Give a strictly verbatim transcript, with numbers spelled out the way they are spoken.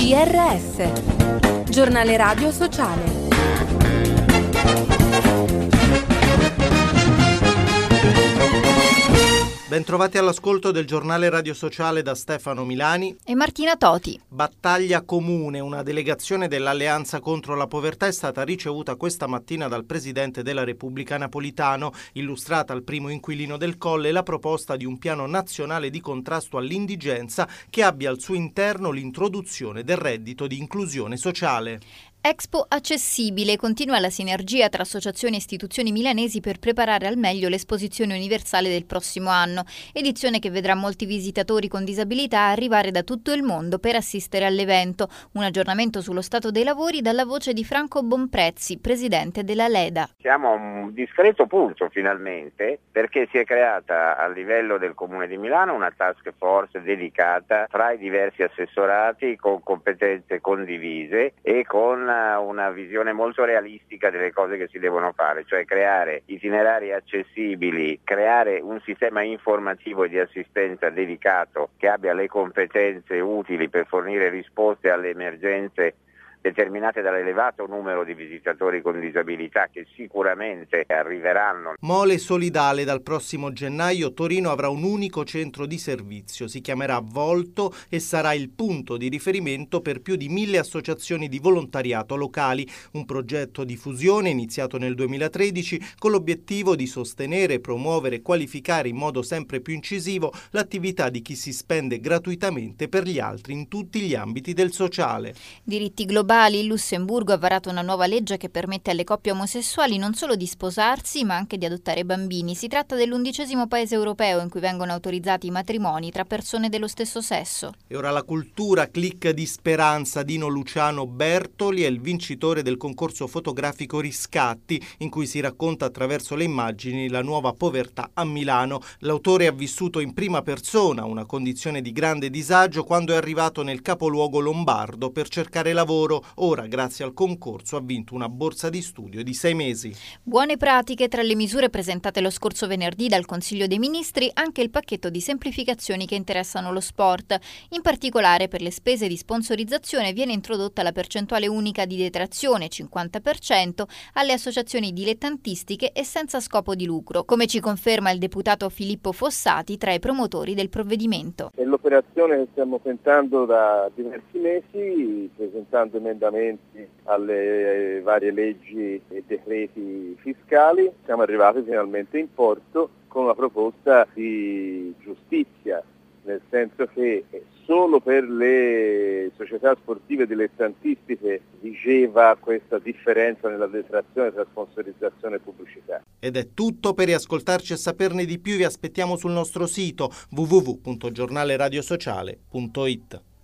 G R S, Giornale Radio Sociale. Bentrovati all'ascolto del Giornale Radio Sociale da Stefano Milani e Martina Toti. Battaglia comune. Una delegazione dell'Alleanza contro la povertà è stata ricevuta questa mattina dal Presidente della Repubblica Napolitano. Illustrata al primo inquilino del Colle la proposta di un piano nazionale di contrasto all'indigenza che abbia al suo interno l'introduzione del reddito di inclusione sociale. Expo accessibile. Continua la sinergia tra associazioni e istituzioni milanesi per preparare al meglio l'esposizione universale del prossimo anno, edizione che vedrà molti visitatori con disabilità arrivare da tutto il mondo per assistere all'evento. Un aggiornamento sullo stato dei lavori dalla voce di Franco Bonprezzi, presidente della Leda. Siamo a un discreto punto finalmente, perché si è creata a livello del Comune di Milano una task force dedicata fra i diversi assessorati con competenze condivise e con una visione molto realistica delle cose che si devono fare, cioè creare itinerari accessibili, creare un sistema informativo e di assistenza dedicato che abbia le competenze utili per fornire risposte alle emergenze determinate dall'elevato numero di visitatori con disabilità che sicuramente arriveranno. Mole solidale. Dal prossimo gennaio Torino avrà un unico centro di servizio, si chiamerà Volto e sarà il punto di riferimento per più di mille associazioni di volontariato locali, un progetto di fusione iniziato nel duemilatredici con l'obiettivo di sostenere, promuovere e qualificare in modo sempre più incisivo l'attività di chi si spende gratuitamente per gli altri in tutti gli ambiti del sociale. Diritti globali. Il Lussemburgo ha varato una nuova legge che permette alle coppie omosessuali non solo di sposarsi ma anche di adottare bambini. Si tratta dell'undicesimo paese europeo in cui vengono autorizzati i matrimoni tra persone dello stesso sesso. E ora la cultura. Click di speranza. Dino Luciano Bertoli è il vincitore del concorso fotografico Riscatti, in cui si racconta attraverso le immagini la nuova povertà a Milano. L'autore ha vissuto in prima persona una condizione di grande disagio quando è arrivato nel capoluogo lombardo per cercare lavoro. Ora, grazie al concorso, ha vinto una borsa di studio di sei mesi. Buone pratiche. Tra le misure presentate lo scorso venerdì dal Consiglio dei Ministri, anche il pacchetto di semplificazioni che interessano lo sport. In particolare, per le spese di sponsorizzazione viene introdotta la percentuale unica di detrazione, cinquanta per cento, alle associazioni dilettantistiche e senza scopo di lucro, come ci conferma il deputato Filippo Fossati, tra i promotori del provvedimento. È l'operazione che stiamo tentando da diversi mesi, presentando emendamenti alle varie leggi e decreti fiscali. Siamo arrivati finalmente in porto con una proposta di giustizia, nel senso che solo per le società sportive dilettantistiche vigeva questa differenza nella detrazione tra sponsorizzazione e pubblicità. Ed è tutto. Per riascoltarci e saperne di più vi aspettiamo sul nostro sito w w w punto giornale radio sociale punto i t.